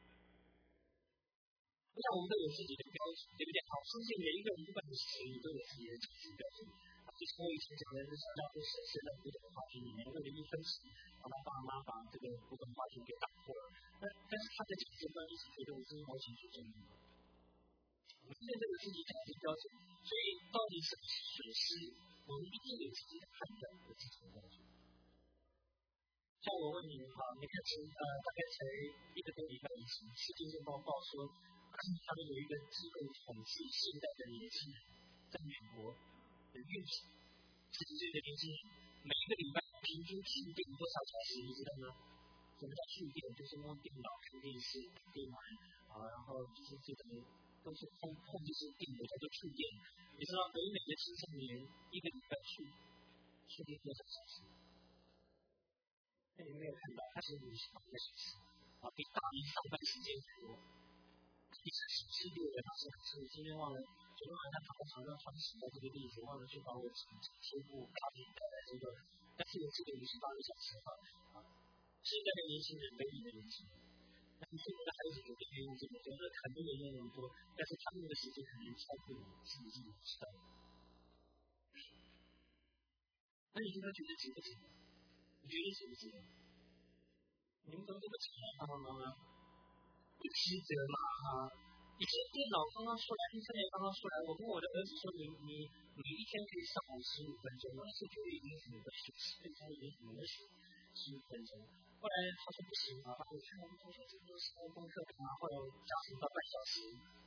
我想我们都有自己的标准对不对好相信每一个人不管是谁你都有自己的价值标准就像我以前讲的是新加坡神圣的不同话题里面为了一分析把他爸妈把这个不同话题给打破了但是他的价值观一直觉得我是毛钱最重要我们现在有自己价值标准，所以到底什么是损失，我们一定有自己的判断和基础标准。像我问你哈，你看大概才1个多礼拜以前，世界日报报说，他们有一个机构统计现在的年轻人在美国的运气，40岁的年轻人每一个礼拜平均触电多少小时，你知道吗？什么叫触电？就是用电脑看电视、看电玩然后就是这种都是控制是电的，叫做触电。你知道北美的青少年一个礼拜触电多少小时？那你没有看到，它是58个小时比大一上班时间还多。其实16个小时，我今天忘了，昨天晚上他常常传起来这个例子，忘了去把我节目大体带来这个，但是有这个58个小时现在的年轻人北美的年轻人，但是现在的孩子有的愿意这么多，很多人愿意多，但是他们的时间可能超过我自己知道。那你现在觉得值不值？你觉得值不值？你们都这么讲爸爸妈妈不值得吗？以前电脑刚刚出来，Internet刚刚出来，我跟我的儿子说，你一天可以上网15分钟，那时候就已经很多学习，对他已经很多学15分钟。后来他说不行我看我们同学这么多时间功课后来加长到半小时。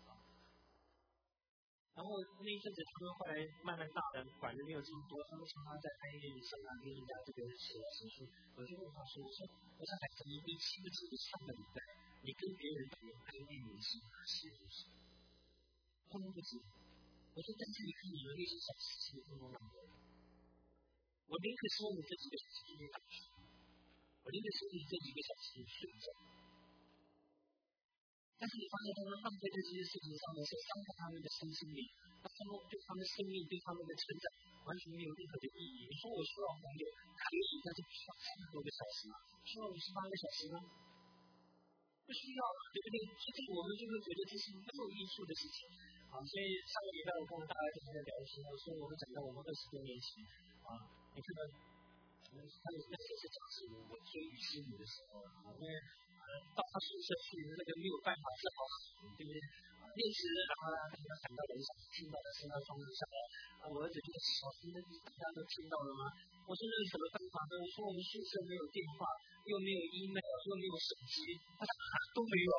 然后那一阵子他们后来慢慢大了，管的没有这么多，他们常常在半夜里上跟人家这个写情书。我就问他说，我说孩子，你记不记得上个礼拜你跟别人谈暧昧联系是不是？他们不记得。我说但是你看你们那些小事情都忘了。我宁可说你这几个小时去打球，我宁可说你这几个小时去睡觉。但是你发现他们浪费在这些事情上面，是伤害他们的身心灵，他们对他们生命、对他们的成长完全没有任何的意义。你说我需要朋友，可以，但是不需要30多个小时需要58个小时吗？不需要，对不对？所以我们就会觉得这是没有益处的事情所以上个礼拜我跟大家就在聊天，我说我们讲到我们20多年前你看到他有那些是讲是我追雨师女的时候因为到他宿舍去那个没有办法治好对不对？那时然后他想到了一下，听到了升到窗户上来我儿子就小声的大家都听到了吗？我说那是什么办法呢？我说我们宿舍没有电话，又没有 email， 又没有手机，他说都没有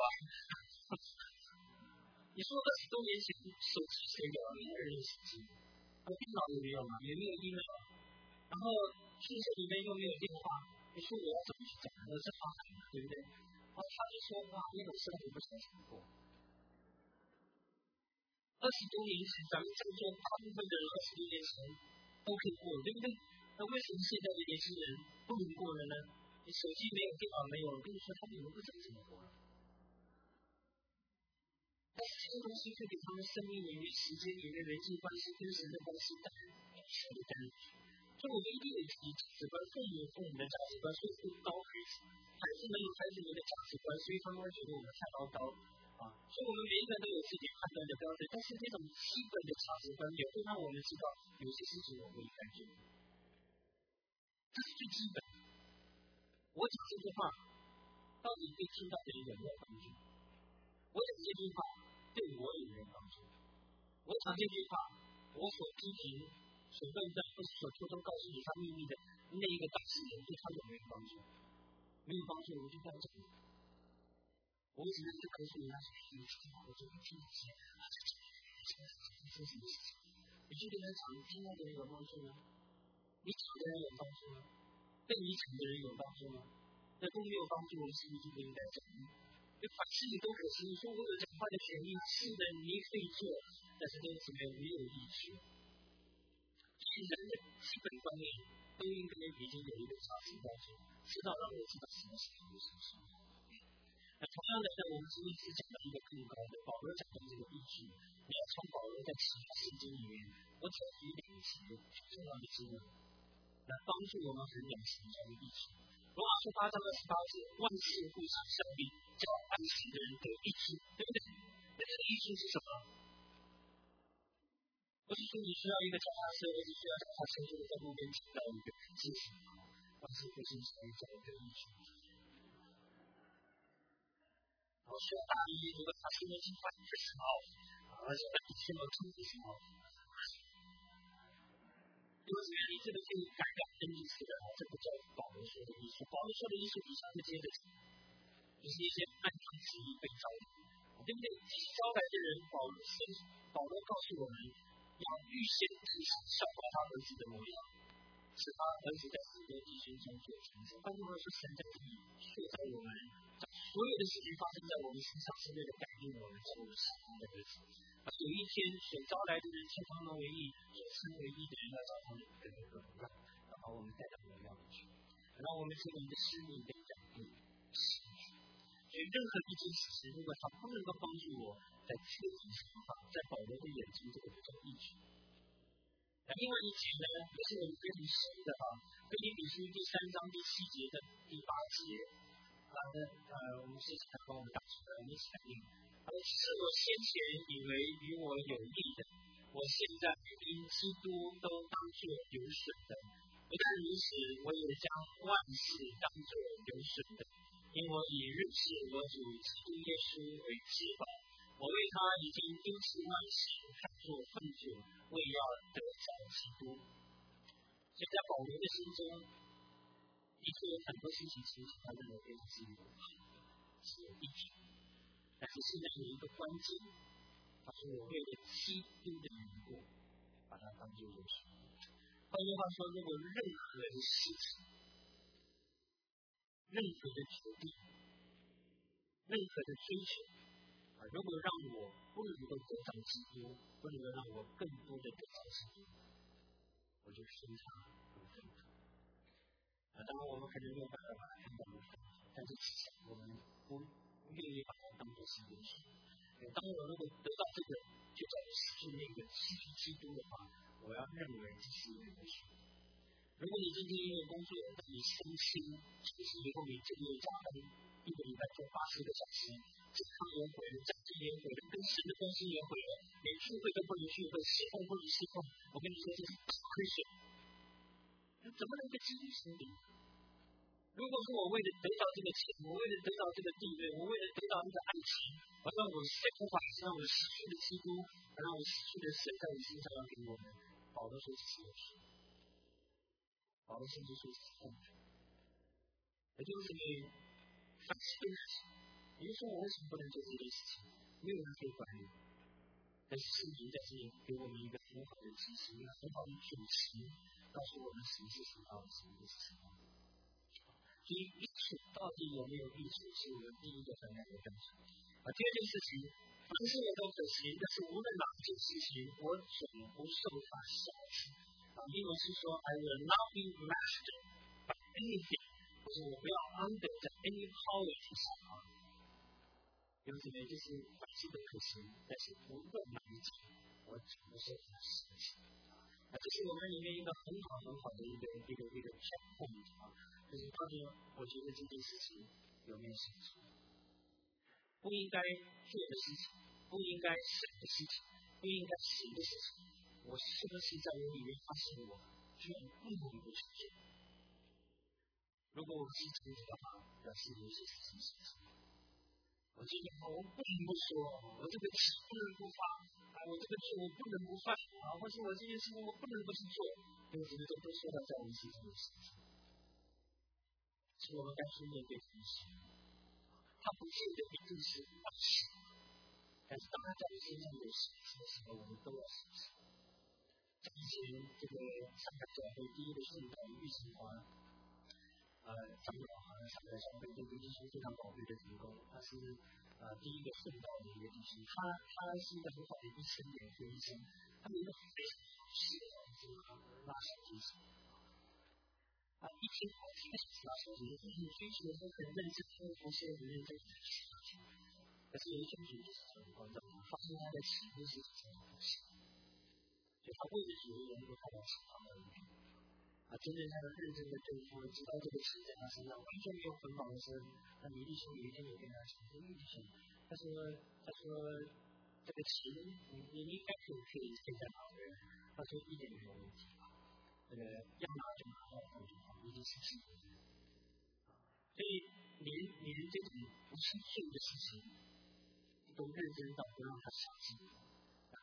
你说20多年前手机谁有没有人有手机？电脑也没有嘛，也没有 email， 然后宿舍里面又没有电话，你说我要怎么去讲？我是发展的，对不对？他就说那种生活不想想过。20多年前，咱们在座大部分的人20多年前都可以过，对不对？那为什么现在的年轻人不能过了呢？你手机没有，电脑没有，我跟你说，他们不知道怎么过了。但是这些东西会给他们生命里面、时间里面、人际关系、跟神的关系带来很深的干预。所以我们一定有自己价值观，父母的价值观，所以会高孩子，孩子们有孩子们的价值观，所以他们会觉得我们太唠叨所以我们每一个人都有自己判断的标准，但是这种基本的价值观也会让我们知道有些事情我们应该做，这是最基本的。我讲这句话，到底对听到的人有没有帮助？我讲这句话对我有没有帮助？我讲这句话，我所批评、所论断或是所偷偷告诉你他秘密的那一个当事人，对他有没有帮助？没有帮助，我就不要讲。我只能是告诉你那些你听到的这个听起来这是什么事情？你去跟他讲，听到的人有帮助吗？你讲的人有帮助吗？被你讲的人有帮助吗？那都没有帮助，我们是不是就不应该讲？凡事你都可行，你说我有讲话的权利，是的，你可以做，但是这个里面没有益处。所以人的基本观念都应该已经有一个价值标准，知道让我知道什么是什么是什么。那同样的，我们今天是讲到一个更高的，保罗讲到这个益处，你要从保罗在其他圣经里面，我讲一两节重要的经文，来帮助我们衡量其中的益处。罗马书8章28节，万事互相效力，叫爱神的人得益处，对不对？那这个益处是什么？不是说你需要一个脚踏车，而是需要脚踏车就在路边捡到一个知识，万事互相效力，叫一个益处。需要大衣，如果他今天去换一个时髦而且你需要充足什么？因为你这个可以改变真意思的，这个叫保罗说的艺术。保罗说的艺术底下会接着讲，就是一些暗中起义被招的，对不对？招来的人，保罗告诉我们，要预先知识效法他儿子的模样，使他儿子在很多弟兄中做成就。换句话说，神在这里塑造我们，所有的事情发生在我们身上，是为了改变我们，成为神的儿子。有一天，所招来的人称他们为义，所称为义的人要找他们跟那个荣耀，要把我们带到荣耀里去，让我们这个人的生命被改变。所以，任何一件事情，如果它不能够帮助我在确定想法，在保罗的眼中，这个不叫义举。另外一节呢，也是我们非常熟的腓立比书第3章第7节的第8节，我们是想帮我们打出来，我们一起来念。是我先前以为与我有利的，我现在因基督都当作有损的。不但如此，我也将万事当作有损的，因我以认识我主基督耶稣为至宝。我为他已经丢弃万事，看作粪土，为要得着基督。所以在保罗的心中，的确有很多事情其实他认为非常是有好的，是有益处。但是现在有一个关键，他说我为了基督的缘故，把它当作有损。换句话说，如果任何的事情、任何的决定、任何的追求，如果让我不能够得到基督，不能够让我更多的得到基督，我就非常不认可。当然，我们可能没有办法把它看到如此，但是至少我们不愿意把它当作是有损。当我如果得到这个，就叫失去那个失去基督的话，我要认为这是有损。如果你今天因为工作让你伤心，其实以后你这个月加班1个礼拜做80个小时，健康也毁了，家庭也毁了，跟神的关系也毁了，连聚会都不能聚会，侍奉不能侍奉，我跟你说这是大亏损。怎么能够激励神灵？如果说我为了得到这个钱，我为了得到这个地位，我为了得到这个爱情，而让我sacrifice，让我失去了基督，而让我失去了神在我身上要给我们，保罗说是有损。保罗甚至说是痛苦。也就是因为反思的事情，也就是说我为什么不能做这件事情？没有人可以管理。但是圣经在这里给我们一个很好的提醒，一个很好的主题，告诉我们什么是什么样的，什么是什么样的。所以艺术到底有没有艺术，是我们第一个衡量的标准。第二件事情，凡事我都可行，但是无论哪一件事情，我总不受它辖制。英文是说 I will not be mastered by anything， 就是我不要 under any power to somehow。有什么就是凡事都可行，但是无论哪一件，我总不受它辖制。这是我们里面一个很好的一个check point，就是到底我觉得这件事情有没有写错？不应该做的事情，不应该想的事情，不应该行的事情，我是不是在我里面发现我居然不能够去做？如果我是这样的话，表示有些事情是错。我今天我不能不说，我这个气不能不发，我这个罪我不能不犯，或是我这件事情我不能不去做，因为这些都说到在我们身上的事情。是我们该去面对这些，它不见得一定是坏事，但是当它在我身上有事情的时候，我们都要小心。在以前这个上海教会第一个圣道玉成华长老上海教会对弟兄非常宝贝的提供，他是第一个圣道的一个弟兄，他是一个很好的医生，眼科医生，他有一个非常好的习惯，就是拉小提琴。一天好几个小时拉小提琴，你追求的时候很认真，不是很认真去学下去。可是有一天主就是很关照他，发现他在起步是非常不行，所以他为了主人能够看到其他的人。真正他认真的对付，知道这个事在他身上完全没有捆绑的时候，那李弟兄有一天也跟他说：“李弟兄，他说这个琴你应该可以现在拿回来。”他说一点没有问题。要拿就拿到手就好，已经是基本的。所以连这种不是做的事情，都认真到不让他小心。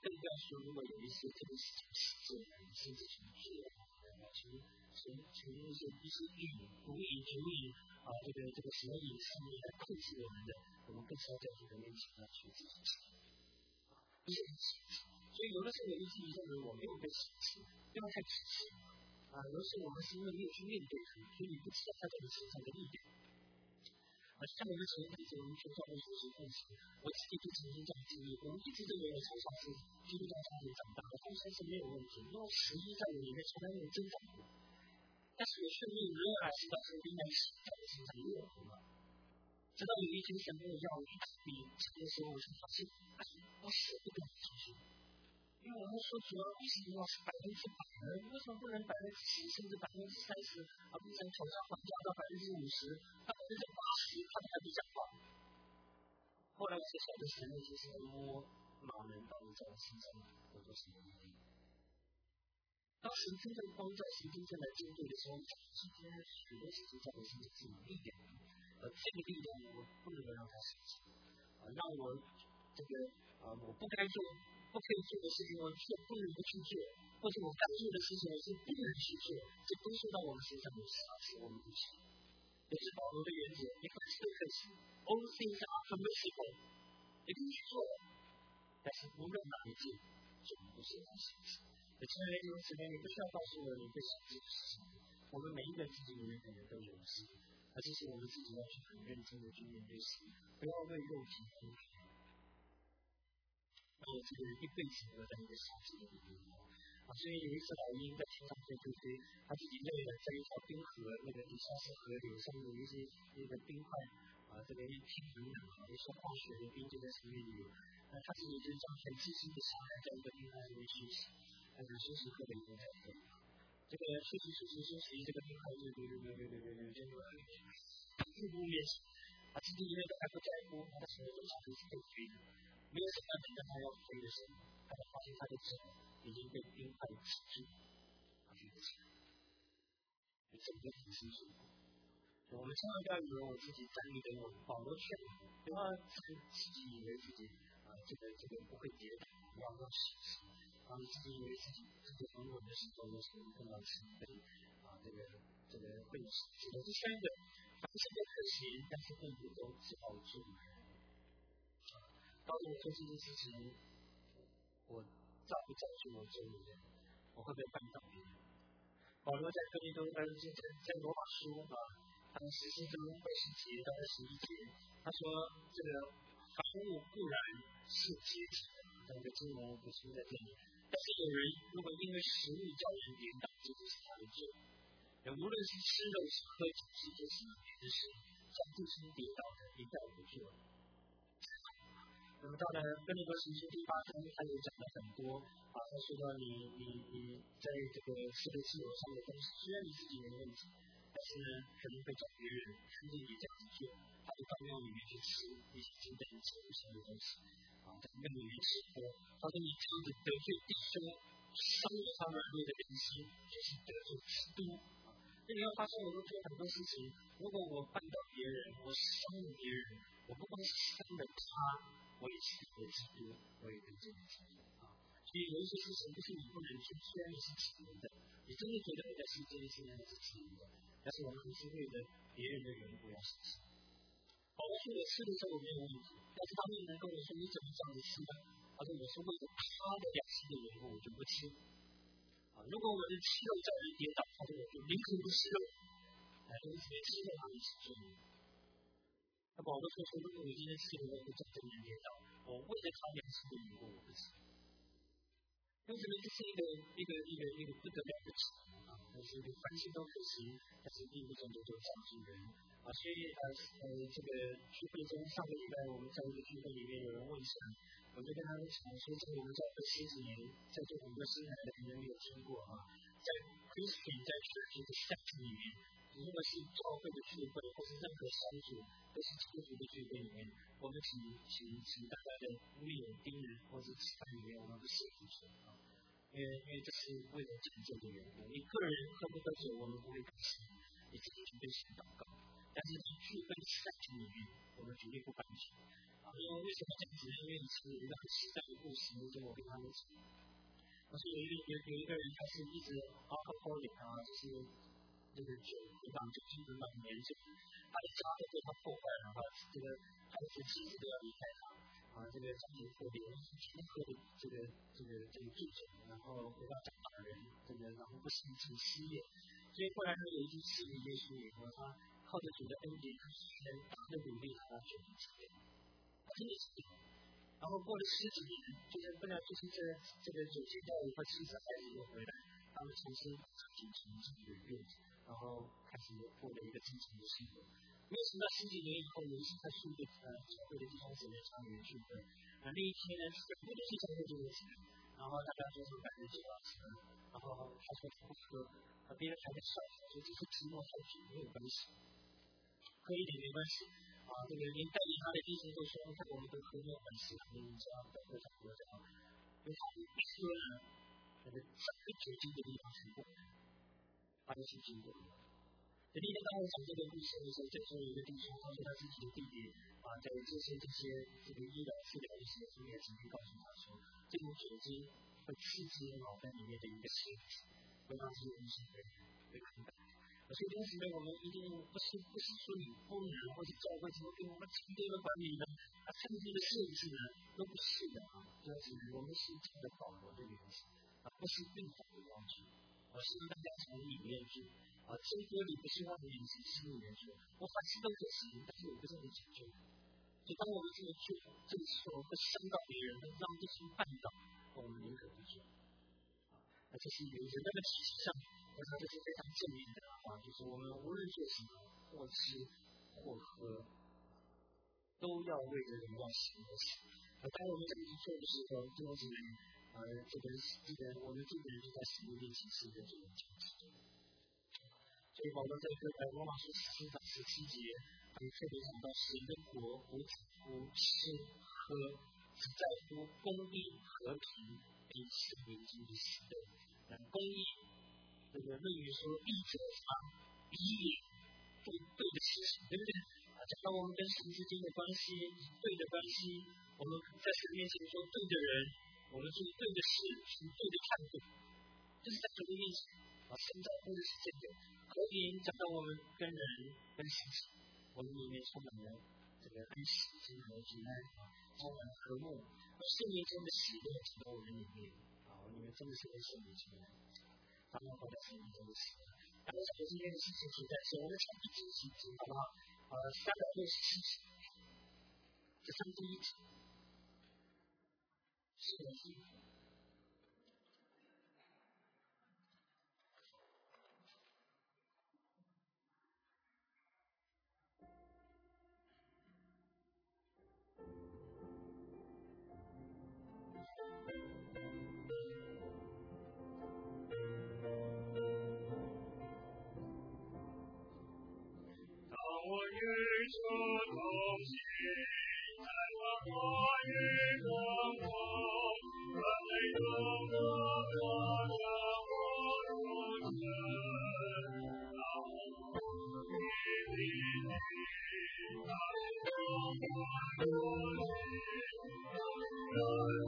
更不要说如果有一些这个事情实践，甚至情绪从一些无意主义这个所以上面来控制我们的，我们更是要在主的面前来去自己。所以有的时候我一直认为我没有被洗净，不要太自信有的时候我们是因为没有去面对它，所以你不知道它在你身上的力量。像我们前一阵子我们学校的学习共识，我自己就曾经这样经历，我们一直认为我从小是基督教家庭长大的，后生是没有问题，因为11在我里面从来没有增长过。但是我顺利仍然是到身边在在我身上也有了。直到有一天神跟我要我去比这个时候，我就发现我舍不得出去，因为我们说主要为什么要是100%呢？为什么不能70%甚至30%，而不能从上还加到50%，到80%，它还比较好。后来我才晓得神的就是摸马人到在我身上，我都是有能力。当神真正光照、神真正来针对的时候，今天许多事情在我身上是有力量的，这个力量我不能够让它失去，让我我不该做、不可以做的事情，我却不能不去做，或者我该做的事情我是不能去做，这都是到我们身上有瑕疵，我们不行。这是保罗的原则，你可惜 all things are permissible， 你可以去做，但是无论哪一件，就不是很实际。亲爱的弟兄姊妹，你不需要告诉我你会实际的事情，我们每一个自己里面可能都有事，而这是我们自己要去很认真的去面对事，不要为肉体空虚。这个人一辈子都在一个小子的里面所以有一次老鹰在天上飞，他自己累了，在一条冰河那个底下是河流上有一些那个冰块这个一天很冷一些化学的冰就在上面有，他自己就这样很细心的下来在一个冰块上面休息，休息喝了一点水。这个休息，这个冰块就瀑布面前，自己因为都还不在乎，他的手都是可以飞的，没有什么等到他要飞的时候，他就发现他的手已经被冰块挤住，他飞不起来，整个很辛苦。我们千万不要以为我自己站立得稳，保罗劝我，不要自己以为自己这个不会跌倒，不要自己以为自己很稳的时候，有时候碰到是被这个会指的是三个，凡事都可行，但是并不都是保住。到底我做这件事情，我造不造就我周围人，我会不会绊倒别人？保罗在哥林多在罗马书他们14章20节到21节，他说这个凡物固然是结体的，但这经文不是在这里。但是有人如果因为食物叫人跌倒，这就是他的罪。无论是吃肉是喝酒是做什么别的事，像不轻跌倒的一概不做。那么到了哥林多前书第8章，他也讲了很多他说到你在这个吃的自由上的东西，虽然你自己没问题，但是呢可能会找别人看见你这样子做，他就到庙里面去吃一些经典的食物上的东西在庙里面吃喝，他说你这样子得罪弟兄，伤了他们的人心，就是得罪基督。那你要发现我们做很多事情，如果我绊倒别人，我伤了别人，我不光是伤了他，我也是一个基督，我也跟这个基督所以有一些事情不是你不能去，虽然你是自由的，你真的觉得你在世界现在是自由的，但是我们还是为了别人的缘故要实现。保罗说我吃的时候我没有问题，但是他们能跟我说你怎么这样子吃的？他说我是为了他的良心的缘故我就不吃。如果我的吃肉叫人跌倒，他说我就宁可不吃肉，因为吃肉哪里是罪孽？那保罗说如果我今天吃肉会叫人跌倒，我为了他良心的缘故我不吃。因为这是一个不得了的事但是凡事都可行，但是并不真的就造就人所以这个聚会中上个礼拜我们在一个聚会里面有人问神，我就跟他们讲说，在我们教会10几年，在座很多新来的可能没有听过在 Christian 在church 的 sect 里面，如果是教会的聚会或是任何小组都是基督徒的聚会里面，我们请大家的牧友丁人或者其他里面我们不写进去因为这是为了讲究的缘故。你个人喝不喝酒我们不会担心，你自己去对神祷告。 但是在剧本的赛程里面，我们绝对不放弃。因为为什么这样子呢？因为以前有一个很实在的故事，就我跟他们讲。是有一个人，他是一直 alcoholic 就是这个酒精很严重，他的家都被他破坏了，这个孩子妻子都要离开他，这个家庭破裂，天喝的这个醉酒，然后回到家打人，然后不行成失业，所以后来他有一句词语耶稣以后，他靠着主的恩典，他大的努力把他酒精治疗，他真的是这样。然后过了10几年，就是不知道就是这个酒精教育和妻子孩子又回来，他们重新家庭重新圆润，然后开始过了一个正常的生活。没有想到10几年以后，有一次他去一个教会的地方姊妹家里面聚会，那一天呢，全部都是教会这个钱，然后大家桌上摆着酒啊什么，然后他说他不喝，别人还在笑他，说这是寂寞太久没有关系，喝一点没关系。这个连带领他的弟兄都说，我们都喝没有关系，你只要不喝就喝就好。因为他一喝呢，那个整个酒精的力量全部他就去经过了。那天当我讲这个故事的时候，这时候有一个弟兄，他说他自己的弟弟在这些这个医疗治疗的时候，也曾经告诉他说，这种酒精会刺激脑袋里面的一个腺体，会让这个东西被看到。所以同时呢，我们一定不是说你不能或者教会怎么给我们更多的管理呢，更多的设置呢，都不是的就是我们是这样的保罗的原则不是律法的要求，而是让大家从里面去真理里不是让人是心里面去，我凡事都可行，但是我不是很讲究。所以当我们这么做，这个时候会伤到别人，会让对方绊倒，我们宁可不做。这是有人的体系上，它就是非常正面的就是我们无论做什么，或吃或喝，都要为着荣耀神而行。当我们这么去做的时候，弟兄姊妹，我们这个人就在神的面前是一个这种价值。所以保罗在罗马书14章17节，特别讲到神的国不在乎吃喝，只在乎公义和平，并圣灵中的喜乐。公义，这个论语说义者义也，对的事情，对不对？讲到我们跟神之间的关系，对的关系，我们在神面前说对的人，我们做对的事，是对的态度，这是在神的面前现在或者是这个和平，讲到我们跟人跟事情，我们里面充满了这个安息，充满了平安，充满了和睦，圣灵中的喜乐进到我们里面我们里面真的是被圣灵进来，他们活在圣灵中的喜乐。然后今天的事情是在说，我们讲一集好不好？367集，这3分1集，是的是。 我与主同行，在我与共同，我们有多么的我同生，当我与你，当我与你，当我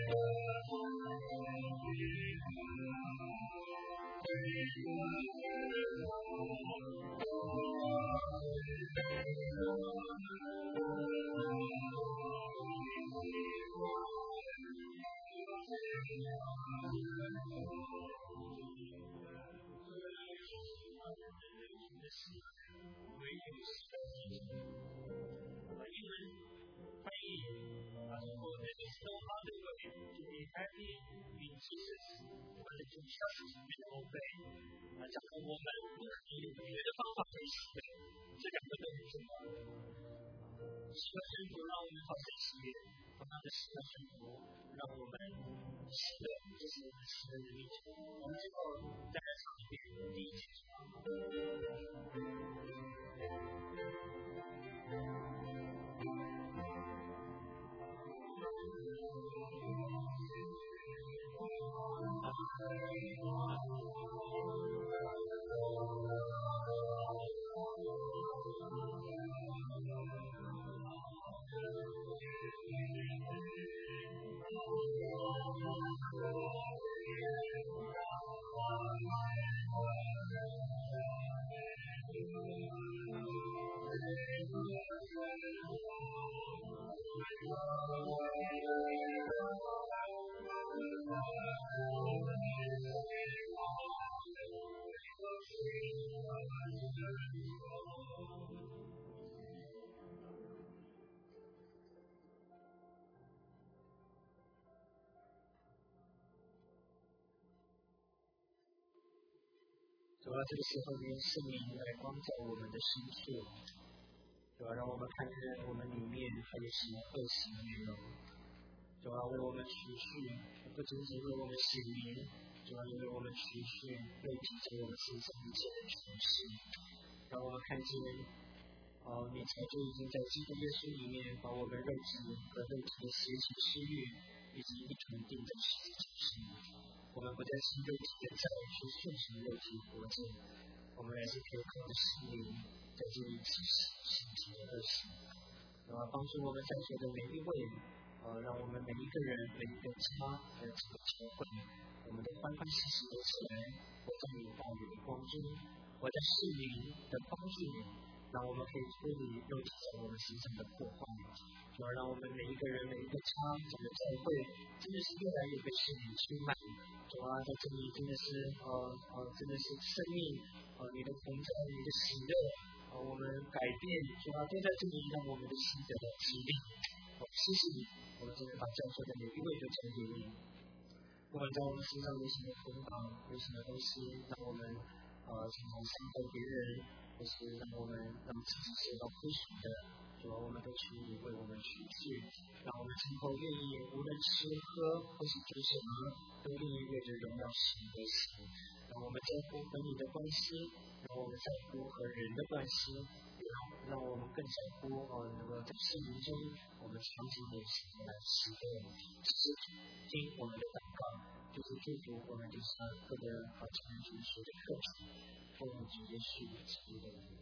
happy in Jesus, when it is just to obey. 讲到我们以别的方法可以实现，这两个都很重要。喜乐生活让我们好像喜悦，同样的喜乐生活让我们喜乐，这是我们喜乐的历程。我们最后再来唱一遍第1节。 主要这个时候呢，圣灵来光照我们的心处，主要让我们看见我们里面还有什么恶行内容，主要为我们除去，不仅仅为我们洗灵，主要为我们除去肉体在我们身上一切的权势，让我们看见你早就已经在基督耶稣里面把我们肉体和肉体的邪情私欲以及一同钉在十字架上。我们不再是肉体的债去顺从肉体活着，我们还是可以靠着心灵在这里起心体的恶行，帮助我们在座的每一位，让我们每一个人、每一个家还有整个教会，我们都欢欢喜喜的起来，活在你道理的光中，活在圣灵的帮助里，让我们可以脱离肉体在我们身上的破坏，主要让我们每一个人、每一个家、整个教会真的是越来越被圣灵充满。主啊，在这里真的是真的是生命你的同在、你的喜乐我们改变，主啊都在这里让我们的心得到激励。谢谢你，我们真的把教会的每一位都交给你。不管在我们身上有什么捆绑，有什么东西让我们常常伤害别人，或是让我们让自己受到亏损的，主啊，我们都求你为我们除去，让我们今后愿意无论吃喝或是做什么，都愿意为着荣耀神而行。让我们在乎和你的关系，让我们在乎和人的关系，让我们更在乎能够在生命中我们常常有时间来实践，只是听我们的祷告，就是祝福我们的各个成人主持的课程，奉主耶稣基督的名。